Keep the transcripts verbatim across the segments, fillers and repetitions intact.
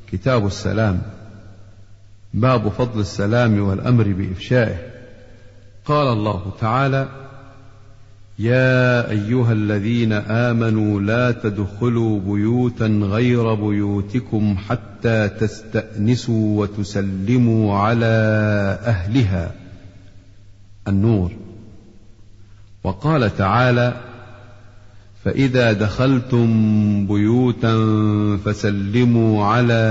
كتاب السلام. باب فضل السلام والأمر بإفشائه. قال الله تعالى: يا أيها الذين آمنوا لا تدخلوا بيوتا غير بيوتكم حتى تستأنسوا وتسلموا على أهلها. النور. وقال تعالى: فإذا دخلتم بيوتا فسلموا على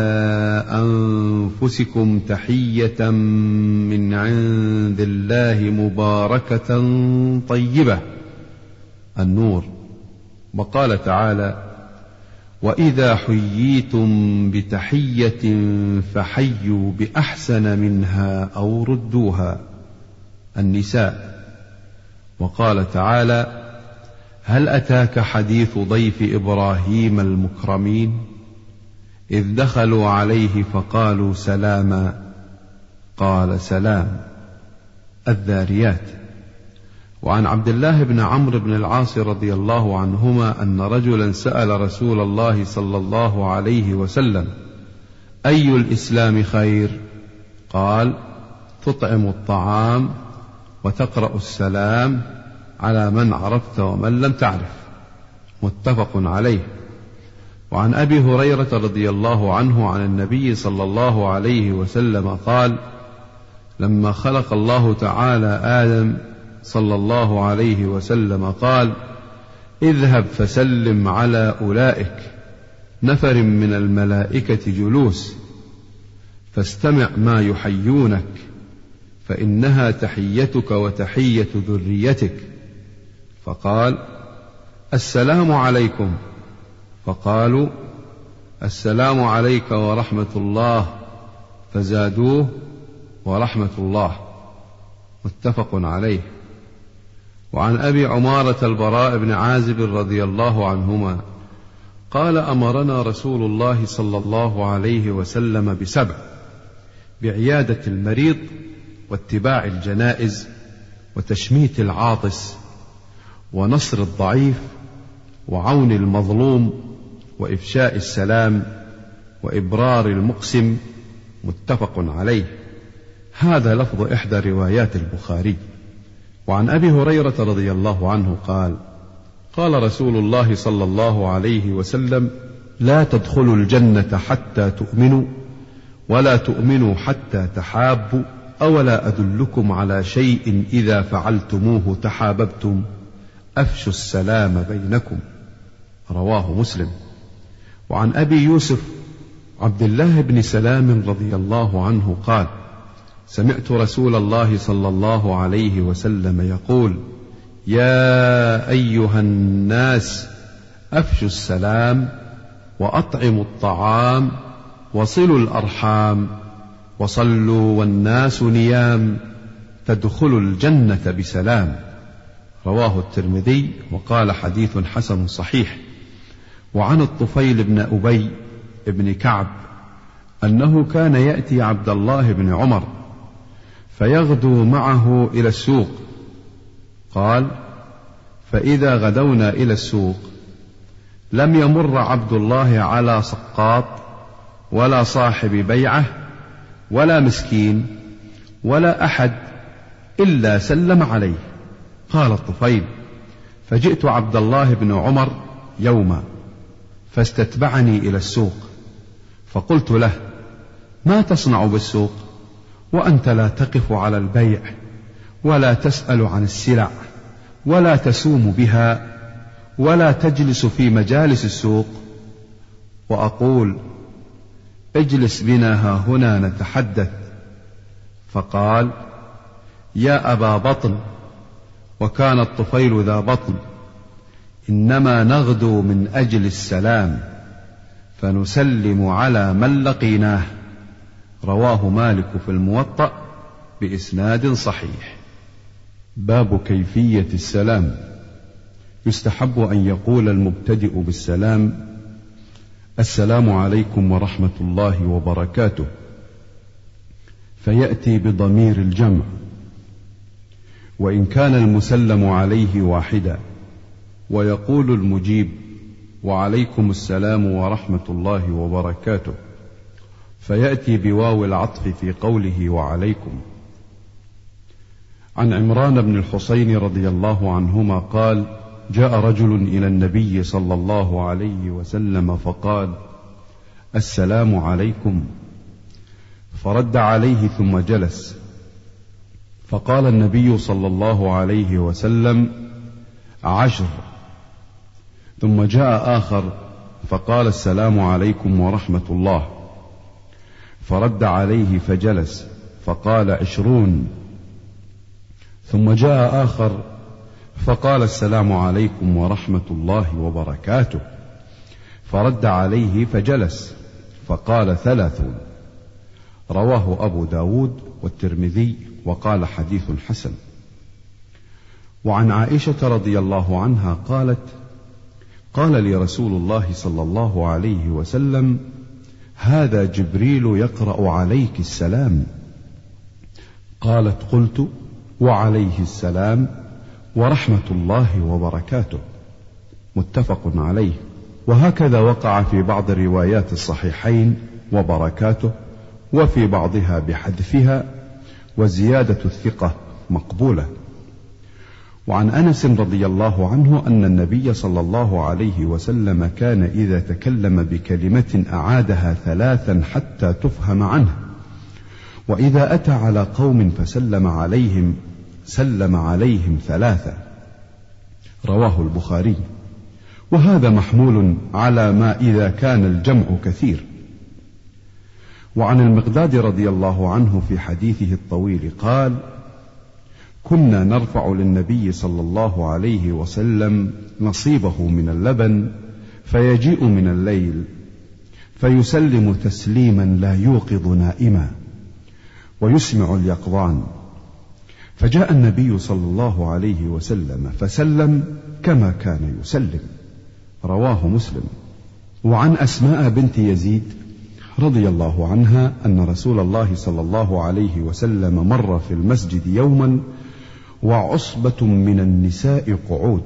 أنفسكم تحية من عند الله مباركة طيبة. النور. وقال تعالى: وإذا حييتم بتحية فحيوا بأحسن منها أو ردوها. النساء. وقال تعالى: هل أتاك حديث ضيف إبراهيم المكرمين إذ دخلوا عليه فقالوا سلاما قال سلام. الذاريات. وعن عبد الله بن عمرو بن العاص رضي الله عنهما أن رجلا سأل رسول الله صلى الله عليه وسلم: أي الإسلام خير؟ قال: تطعم الطعام وتقرأ السلام على من عرفت ومن لم تعرف. متفق عليه. وعن أبي هريرة رضي الله عنه عن النبي صلى الله عليه وسلم قال: لما خلق الله تعالى آدم صلى الله عليه وسلم قال: اذهب فسلم على أولئك نفر من الملائكة جلوس فاستمع ما يحيونك فإنها تحيتك وتحية ذريتك. فقال: السلام عليكم. فقالوا: السلام عليك ورحمة الله. فزادوه: ورحمة الله. متفق عليه. وعن أبي عمارة البراء بن عازب رضي الله عنهما قال: أمرنا رسول الله صلى الله عليه وسلم بسبع: بعيادة المريض، واتباع الجنائز، وتشميت العاطس، ونصر الضعيف، وعون المظلوم، وإفشاء السلام، وإبرار المقسم. متفق عليه. هذا لفظ إحدى روايات البخاري. وعن أبي هريرة رضي الله عنه قال: قال رسول الله صلى الله عليه وسلم: لا تدخلوا الجنة حتى تؤمنوا، ولا تؤمنوا حتى تحابوا، أولا أدلكم على شيء إذا فعلتموه تحاببتم؟ أفشوا السلام بينكم. رواه مسلم. وعن أبي يوسف عبد الله بن سلام رضي الله عنه قال: سمعت رسول الله صلى الله عليه وسلم يقول: يا أيها الناس أفشوا السلام، وأطعموا الطعام، وصلوا الأرحام، وصلوا والناس نيام، تدخلوا الجنة بسلام. رواه الترمذي وقال: حديث حسن صحيح. وعن الطفيل بن أبي بن كعب أنه كان يأتي عبد الله بن عمر فيغدو معه إلى السوق. قال: فإذا غدونا إلى السوق لم يمر عبد الله على سقاط ولا صاحب بيعة ولا مسكين ولا أحد إلا سلم عليه. قال الطفيل: فجئت عبد الله بن عمر يوما فاستتبعني إلى السوق، فقلت له: ما تصنع بالسوق وأنت لا تقف على البيع ولا تسأل عن السلع ولا تسوم بها ولا تجلس في مجالس السوق؟ وأقول: اجلس بنا ها هنا نتحدث. فقال: يا أبا بطن، وكان الطفيل ذا بطن، إنما نغدو من أجل السلام فنسلم على من لقيناه. رواه مالك في الموطأ بإسناد صحيح. باب كيفية السلام. يستحب أن يقول المبتدئ بالسلام: السلام عليكم ورحمة الله وبركاته، فيأتي بضمير الجمع، وإن كان المسلم عليه واحدا، ويقول المجيب: وعليكم السلام ورحمة الله وبركاته. فيأتي بواو العطف في قوله وعليكم. عن عمران بن الحصين رضي الله عنهما قال: جاء رجل إلى النبي صلى الله عليه وسلم فقال: السلام عليكم، فرد عليه ثم جلس، فقال النبي صلى الله عليه وسلم: عشر. ثم جاء آخر فقال: السلام عليكم ورحمة الله، فرد عليه فجلس، فقال: عشرون. ثم جاء آخر فقال: السلام عليكم ورحمة الله وبركاته، فرد عليه فجلس، فقال: ثلاثون. رواه أبو داود والترمذي وقال: حديث حسن. وعن عائشة رضي الله عنها قالت: قال لي رسول الله صلى الله عليه وسلم: هذا جبريل يقرأ عليك السلام. قالت: قلت: وعليه السلام ورحمة الله وبركاته. متفق عليه. وهكذا وقع في بعض روايات الصحيحين وبركاته، وفي بعضها بحذفها، وزيادة الثقة مقبولة. وعن أنس رضي الله عنه أن النبي صلى الله عليه وسلم كان إذا تكلم بكلمة أعادها ثلاثا حتى تفهم عنه، وإذا أتى على قوم فسلم عليهم سلم عليهم ثلاثة. رواه البخاري. وهذا محمول على ما إذا كان الجمع كثير. وعن المقداد رضي الله عنه في حديثه الطويل قال: كنا نرفع للنبي صلى الله عليه وسلم نصيبه من اللبن، فيجيء من الليل فيسلم تسليما لا يوقظ نائما ويسمع اليقظان، فجاء النبي صلى الله عليه وسلم فسلم كما كان يسلم. رواه مسلم. وعن أسماء بنت يزيد رضي الله عنها أن رسول الله صلى الله عليه وسلم مر في المسجد يوما وعصبة من النساء قعود،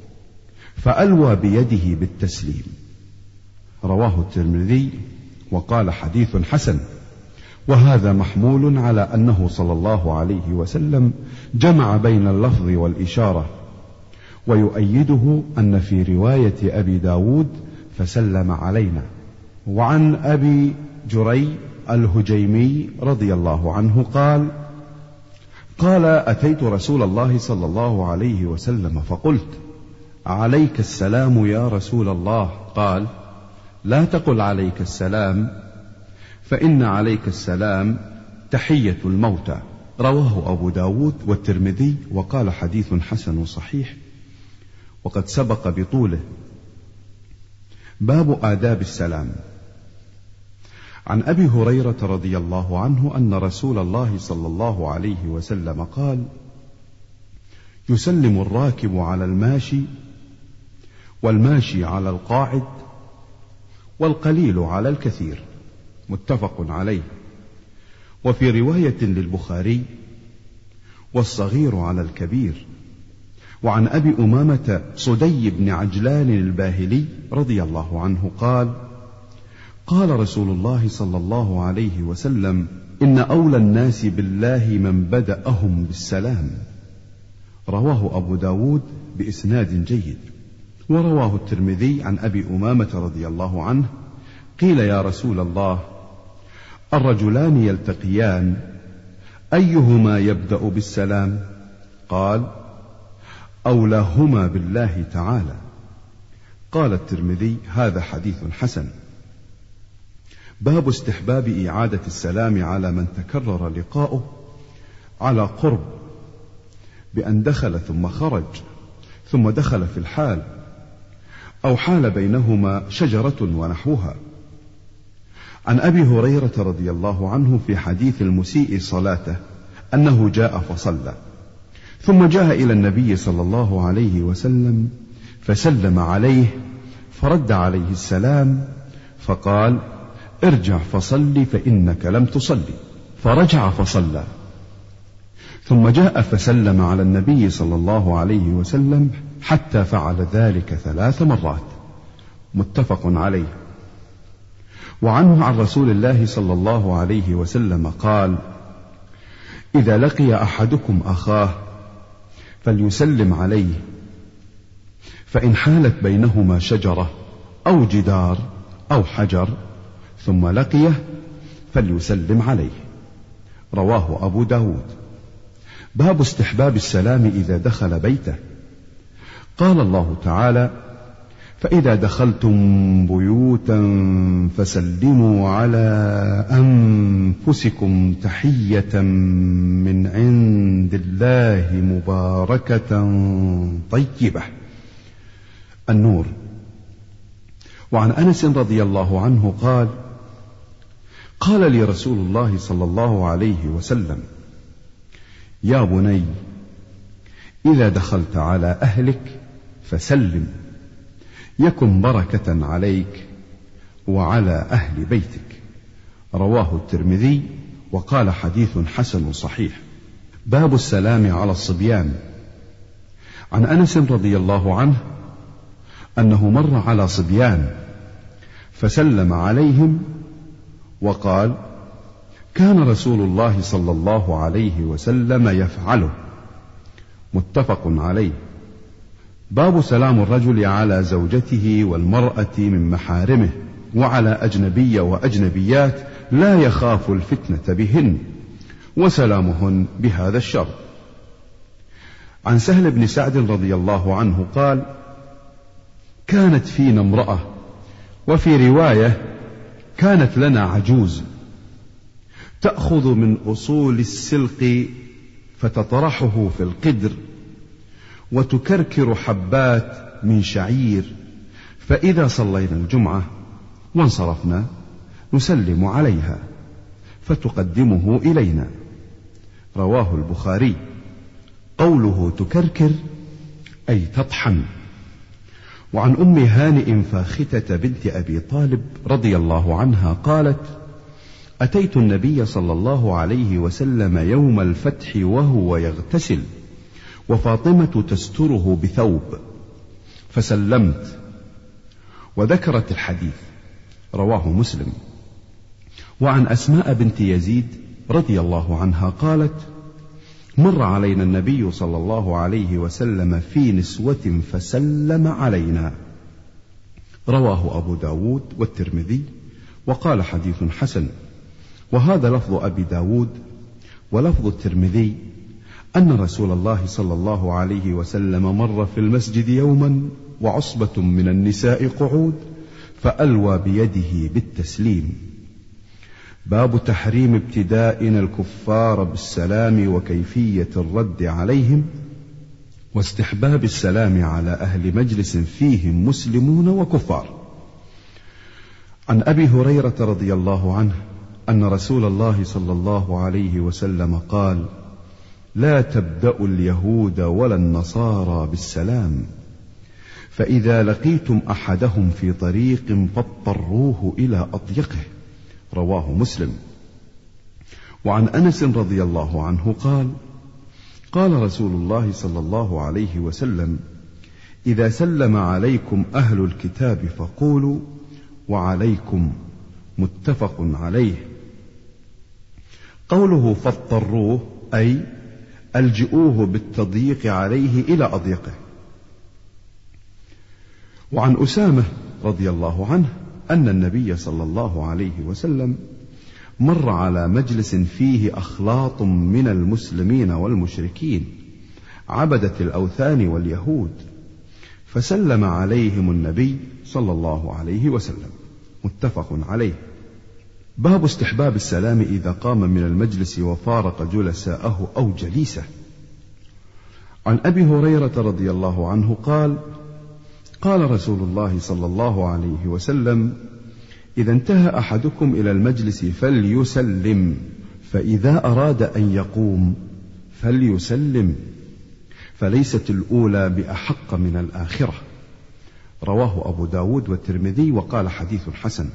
فألوى بيده بالتسليم. رواه الترمذي وقال: حديث حسن. وهذا محمول على أنه صلى الله عليه وسلم جمع بين اللفظ والإشارة. ويؤيده أن في رواية أبي داود فسلم علينا. وعن أبي جري الهجيمي رضي الله عنه قال: قال: أتيت رسول الله صلى الله عليه وسلم فقلت: عليك السلام يا رسول الله. قال: لا تقل عليك السلام، فإن عليك السلام تحية الموتى. رواه أبو داود والترمذي وقال: حديث حسن صحيح، وقد سبق بطوله. باب آداب السلام. عن أبي هريرة رضي الله عنه أن رسول الله صلى الله عليه وسلم قال: يسلم الراكب على الماشي، والماشي على القاعد، والقليل على الكثير. متفق عليه. وفي رواية للبخاري: والصغير على الكبير. وعن أبي أمامة صدي بن عجلان الباهلي رضي الله عنه قال: قال رسول الله صلى الله عليه وسلم: إن أولى الناس بالله من بدأهم بالسلام. رواه أبو داود بإسناد جيد. ورواه الترمذي عن أبي أمامة رضي الله عنه: قيل يا رسول الله، الرجلان يلتقيان أيهما يبدأ بالسلام؟ قال: أولاهما بالله تعالى. قال الترمذي: هذا حديث حسن. باب استحباب إعادة السلام على من تكرر لقاؤه على قرب، بأن دخل ثم خرج ثم دخل في الحال، أو حال بينهما شجرة ونحوها. عن أبي هريرة رضي الله عنه في حديث المسيء صلاته أنه جاء فصلى، ثم جاء إلى النبي صلى الله عليه وسلم فسلم عليه، فرد عليه السلام فقال: ارجع فصلي فإنك لم تصلي. فرجع فصلى، ثم جاء فسلم على النبي صلى الله عليه وسلم حتى فعل ذلك ثلاث مرات. متفق عليه. وعنه عن رسول الله صلى الله عليه وسلم قال: إذا لقي أحدكم أخاه فليسلم عليه، فإن حالت بينهما شجرة أو جدار أو حجر ثم لقيه فليسلم عليه. رواه أبو داود. باب استحباب السلام إذا دخل بيته. قال الله تعالى: فإذا دخلتم بيوتا فسلموا على أنفسكم تحية من عند الله مباركة طيبة. النور. وعن أنس رضي الله عنه قال: قال لي رسول الله صلى الله عليه وسلم: يا بني، إذا دخلت على أهلك فسلم، يكن بركة عليك وعلى أهل بيتك. رواه الترمذي وقال حديث حسن صحيح. باب السلام على الصبيان. عن أنس رضي الله عنه أنه مر على صبيان فسلم عليهم وقال: كان رسول الله صلى الله عليه وسلم يفعله. متفق عليه. باب سلام الرجل على زوجته والمرأة من محارمه وعلى أجنبي وأجنبيات لا يخاف الفتنة بهن، وسلامهن بهذا الشر. عن سهل بن سعد رضي الله عنه قال: كانت فينا امرأة، وفي رواية كانت لنا عجوز، تأخذ من أصول السلق فتطرحه في القدر، وتكركر حبات من شعير، فإذا صلينا الجمعة وانصرفنا نسلم عليها فتقدمه إلينا. رواه البخاري. قوله تكركر أي تطحن. وعن أم هانئ فاختة بنت أبي طالب رضي الله عنها قالت: أتيت النبي صلى الله عليه وسلم يوم الفتح وهو يغتسل، وفاطمة تستره بثوب، فسلمت، وذكرت الحديث. رواه مسلم. وعن أسماء بنت يزيد رضي الله عنها قالت: مر علينا النبي صلى الله عليه وسلم في نسوة فسلم علينا. رواه أبو داود والترمذي وقال حديث حسن. وهذا لفظ أبي داود. ولفظ الترمذي أن رسول الله صلى الله عليه وسلم مر في المسجد يوما وعصبة من النساء قعود، فألوى بيده بالتسليم. باب تحريم ابتدائنا الكفار بالسلام وكيفية الرد عليهم، واستحباب السلام على أهل مجلس فيهم مسلمون وكفار. عن أبي هريرة رضي الله عنه أن رسول الله صلى الله عليه وسلم قال: لا تبدأوا اليهود ولا النصارى بالسلام، فإذا لقيتم أحدهم في طريق فاضطروه إلى أضيقه. رواه مسلم. وعن أنس رضي الله عنه قال: قال رسول الله صلى الله عليه وسلم: إذا سلم عليكم أهل الكتاب فقولوا وعليكم. متفق عليه. قوله فاضطروه أي ألجئوه بالتضييق عليه إلى أضيقه. وعن أسامة رضي الله عنه أن النبي صلى الله عليه وسلم مر على مجلس فيه أخلاط من المسلمين والمشركين عبدة الأوثان واليهود، فسلم عليهم النبي صلى الله عليه وسلم. متفق عليه. باب استحباب السلام إذا قام من المجلس وفارق جلساءه أو جليسه. عن أبي هريرة رضي الله عنه قال: قال رسول الله صلى الله عليه وسلم: إذا انتهى أحدكم إلى المجلس فليسلم، فإذا أراد أن يقوم فليسلم، فليست الأولى بأحق من الآخرة. رواه أبو داود والترمذي وقال حديث حسن.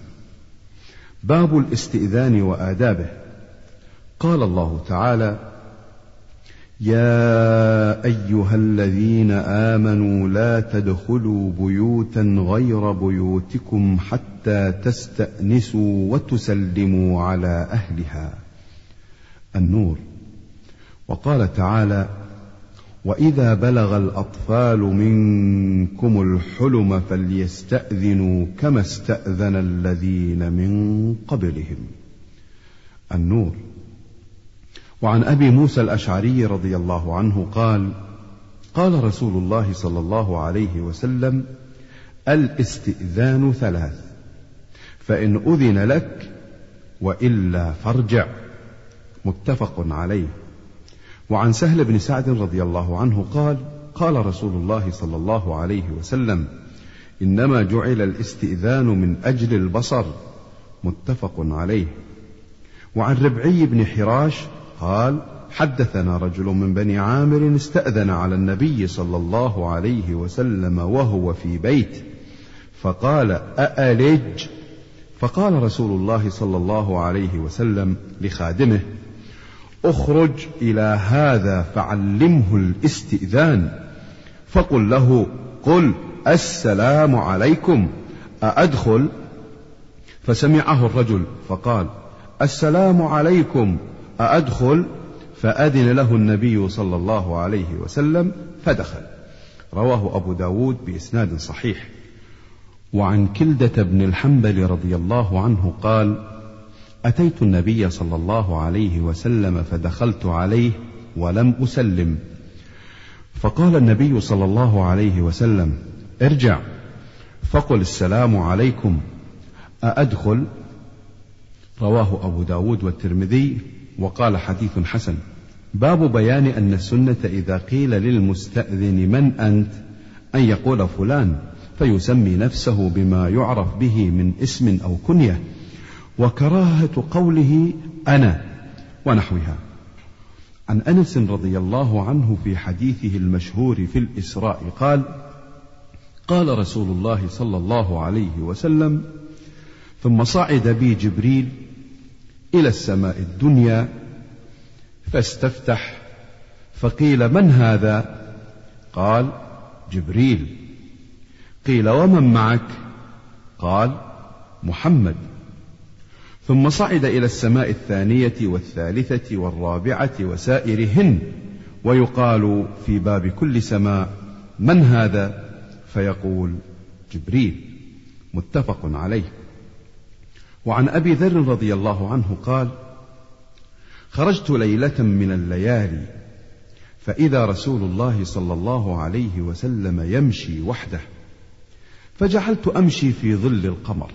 باب الاستئذان وآدابه. قال الله تعالى: يا أيها الذين آمنوا لا تدخلوا بيوتا غير بيوتكم حتى تستأنسوا وتسلموا على أهلها. النور. وقال تعالى: وإذا بلغ الأطفال منكم الحلم فليستأذنوا كما استأذن الذين من قبلهم. النور. وعن أبي موسى الأشعري رضي الله عنه قال: قال رسول الله صلى الله عليه وسلم: الاستئذان ثلاث، فإن أذن لك وإلا فارجع. متفق عليه. وعن سهل بن سعد رضي الله عنه قال: قال رسول الله صلى الله عليه وسلم: إنما جعل الاستئذان من أجل البصر. متفق عليه. وعن ربعي بن حراش قال: حدثنا رجل من بني عامر استأذن على النبي صلى الله عليه وسلم وهو في بيت، فقال: أألج؟ فقال رسول الله صلى الله عليه وسلم لخادمه: اخرج إلى هذا فعلمه الاستئذان، فقل له: قل السلام عليكم، أأدخل؟ فسمعه الرجل فقال: السلام عليكم، أأدخل؟ فأذن له النبي صلى الله عليه وسلم فدخل. رواه أبو داود بإسناد صحيح. وعن كلدة بن الحنبل رضي الله عنه قال: أتيت النبي صلى الله عليه وسلم فدخلت عليه ولم أسلم، فقال النبي صلى الله عليه وسلم: ارجع فقل السلام عليكم، أأدخل؟ رواه أبو داود والترمذي وقال حديث حسن. باب بيان أن السنة إذا قيل للمستأذن من أنت أن يقول فلان، فيسمي نفسه بما يعرف به من اسم أو كنية، وكراهة قوله أنا ونحوها. عن أنس رضي الله عنه في حديثه المشهور في الإسراء قال: قال رسول الله صلى الله عليه وسلم: ثم صعد بي جبريل إلى السماء الدنيا فاستفتح، فقيل: من هذا؟ قال: جبريل. قيل: ومن معك؟ قال: محمد. ثم صعد إلى السماء الثانية والثالثة والرابعة وسائرهن، ويقال في باب كل سماء: من هذا؟ فيقول: جبريل. متفق عليه. وعن أبي ذر رضي الله عنه قال: خرجت ليلة من الليالي فإذا رسول الله صلى الله عليه وسلم يمشي وحده، فجعلت أمشي في ظل القمر،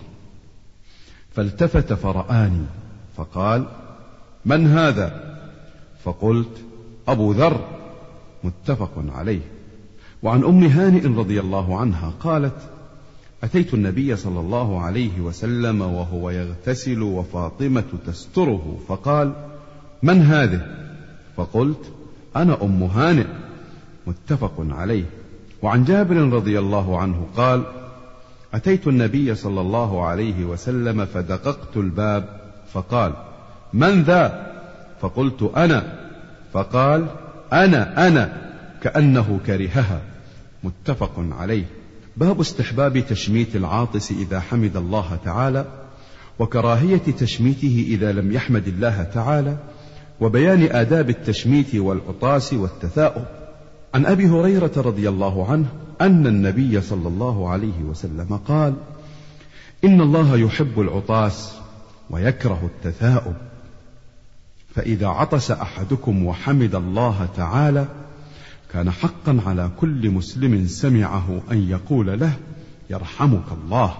فالتفت فرآني فقال: من هذا؟ فقلت: أبو ذر. متفق عليه. وعن أم هانئ رضي الله عنها قالت: أتيت النبي صلى الله عليه وسلم وهو يغتسل وفاطمة تستره، فقال: من هذه؟ فقلت: أنا أم هانئ. متفق عليه. وعن جابر رضي الله عنه قال: أتيت النبي صلى الله عليه وسلم فدققت الباب، فقال: من ذا؟ فقلت: أنا. فقال: أنا أنا، كأنه كرهها. متفق عليه. باب استحباب تشميت العاطس إذا حمد الله تعالى، وكراهية تشميته إذا لم يحمد الله تعالى، وبيان آداب التشميت والعطاس والتثاؤب. عن أبي هريرة رضي الله عنه أن النبي صلى الله عليه وسلم قال: إن الله يحب العطاس ويكره التثاؤب، فإذا عطس أحدكم وحمد الله تعالى كان حقا على كل مسلم سمعه أن يقول له: يرحمك الله.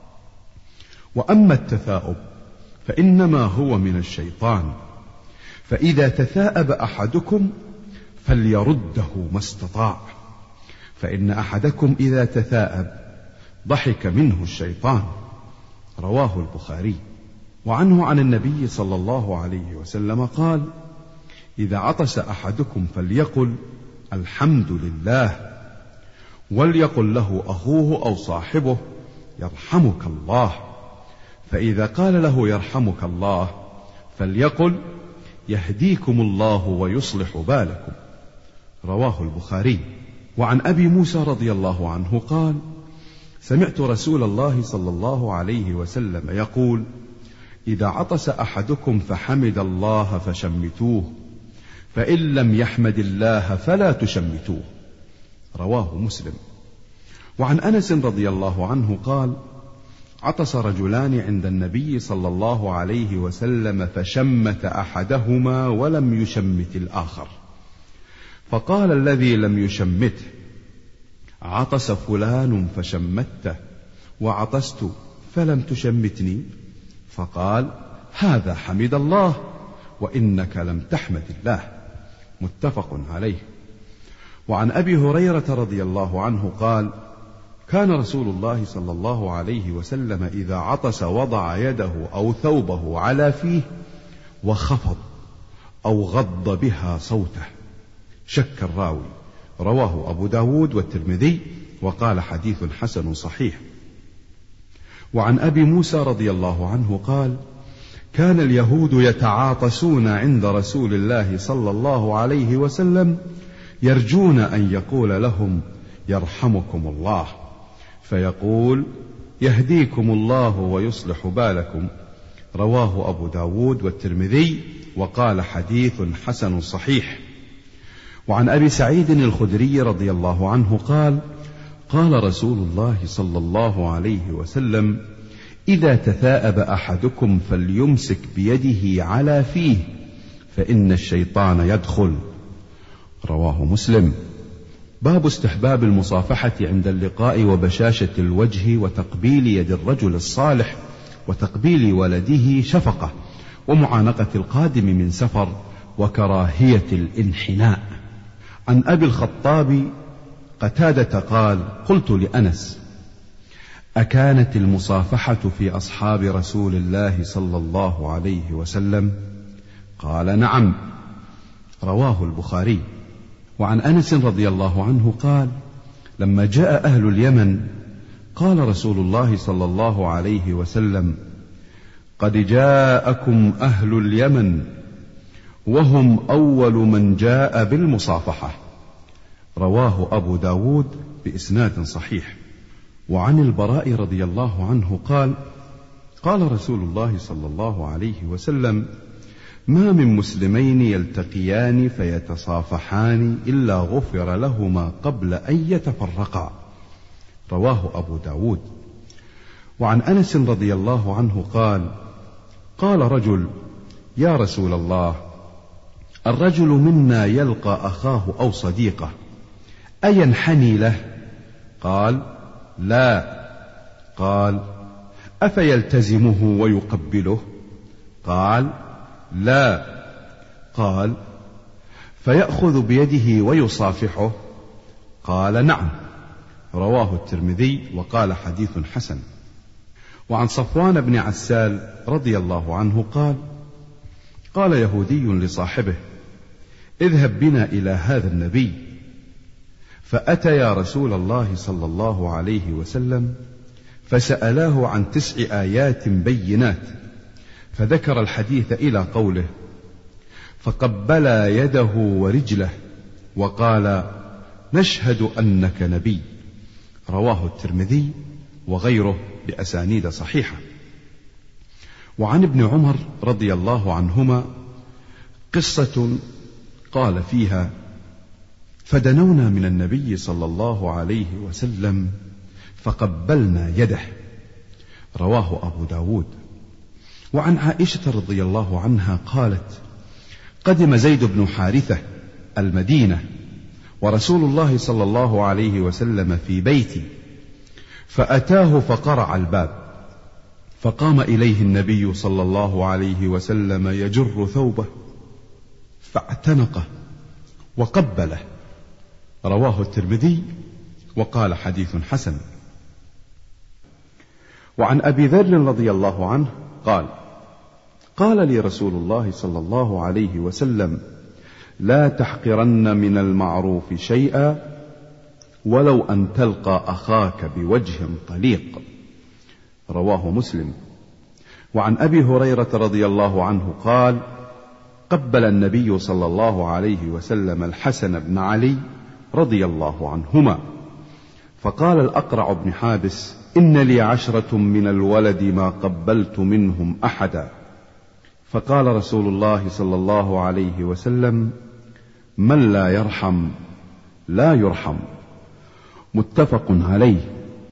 وأما التثاؤب فإنما هو من الشيطان، فإذا تثاءب أحدكم فليرده ما استطاع، فإن أحدكم إذا تثاءب ضحك منه الشيطان. رواه البخاري. وعنه عن النبي صلى الله عليه وسلم قال: إذا عطس أحدكم فليقل: الحمد لله، وليقل له أخوه أو صاحبه: يرحمك الله. فإذا قال له: يرحمك الله، فليقل: يهديكم الله ويصلح بالكم. رواه البخاري. وعن أبي موسى رضي الله عنه قال: سمعت رسول الله صلى الله عليه وسلم يقول: إذا عطس أحدكم فحمد الله فشمتوه، فإن لم يحمد الله فلا تشمتوه. رواه مسلم. وعن أنس رضي الله عنه قال: عطس رجلان عند النبي صلى الله عليه وسلم فشمت أحدهما ولم يشمت الآخر، فقال الذي لم يشمته: عطس فلان فشمته وعطست فلم تشمتني، فقال: هذا حمد الله وإنك لم تحمد الله. متفق عليه. وعن أبي هريرة رضي الله عنه قال: كان رسول الله صلى الله عليه وسلم إذا عطس وضع يده أو ثوبه على فيه وخفض أو غض بها صوته. شك الراوي. رواه أبو داود والترمذي وقال حديث حسن صحيح. وعن أبي موسى رضي الله عنه قال: كان اليهود يتعاطسون عند رسول الله صلى الله عليه وسلم يرجون أن يقول لهم: يرحمكم الله، فيقول: يهديكم الله ويصلح بالكم. رواه أبو داود والترمذي وقال حديث حسن صحيح. وعن أبي سعيد الخدري رضي الله عنه قال: قال رسول الله صلى الله عليه وسلم: إذا تثاءب أحدكم فليمسك بيده على فيه، فإن الشيطان يدخل. رواه مسلم. باب استحباب المصافحة عند اللقاء وبشاشة الوجه وتقبيل يد الرجل الصالح وتقبيل ولده شفقة ومعانقة القادم من سفر وكراهية الانحناء. عن أبي الخطاب قتادة قال: قلت لأنس: أكانت المصافحة في أصحاب رسول الله صلى الله عليه وسلم؟ قال: نعم. رواه البخاري. وعن أنس رضي الله عنه قال: لما جاء أهل اليمن قال رسول الله صلى الله عليه وسلم: قد جاءكم أهل اليمن وهم أول من جاء بالمصافحة. رواه أبو داود بإسناد صحيح. وعن البراء رضي الله عنه قال: قال رسول الله صلى الله عليه وسلم: ما من مسلمين يلتقيان فيتصافحان إلا غفر لهما قبل أن يتفرقا. رواه أبو داود. وعن أنس رضي الله عنه قال: قال رجل: يا رسول الله، الرجل منا يلقى أخاه أو صديقه أينحني له؟ قال: لا. قال: أفيلتزمه ويقبله؟ قال: لا. قال: فيأخذ بيده ويصافحه؟ قال: نعم. رواه الترمذي وقال حديث حسن. وعن صفوان بن عسال رضي الله عنه قال: قال يهودي لصاحبه: اذهب بنا إلى هذا النبي. فأتيا رسول الله صلى الله عليه وسلم فسألاه عن تسع آيات بينات، فذكر الحديث إلى قوله: فقبلا يده ورجله وقال: نشهد أنك نبي. رواه الترمذي وغيره بأسانيد صحيحة. وعن ابن عمر رضي الله عنهما قصة قال فيها: فدنونا من النبي صلى الله عليه وسلم فقبلنا يده. رواه أبو داود. وعن عائشة رضي الله عنها قالت: قدم زيد بن حارثة المدينة ورسول الله صلى الله عليه وسلم في بيتي، فأتاه فقرع الباب، فقام إليه النبي صلى الله عليه وسلم يجر ثوبه فاعتنقه وقبله. رواه الترمذي وقال حديث حسن. وعن أبي ذر رضي الله عنه قال: قال لي رسول الله صلى الله عليه وسلم: لا تحقرن من المعروف شيئا ولو أن تلقى أخاك بوجه طليق. رواه مسلم. وعن أبي هريرة رضي الله عنه قال: قبل النبي صلى الله عليه وسلم الحسن بن علي رضي الله عنهما، فقال الأقرع بن حابس: إن لي عشرة من الولد ما قبلت منهم أحدا. فقال رسول الله صلى الله عليه وسلم: من لا يرحم لا يرحم. متفق عليه.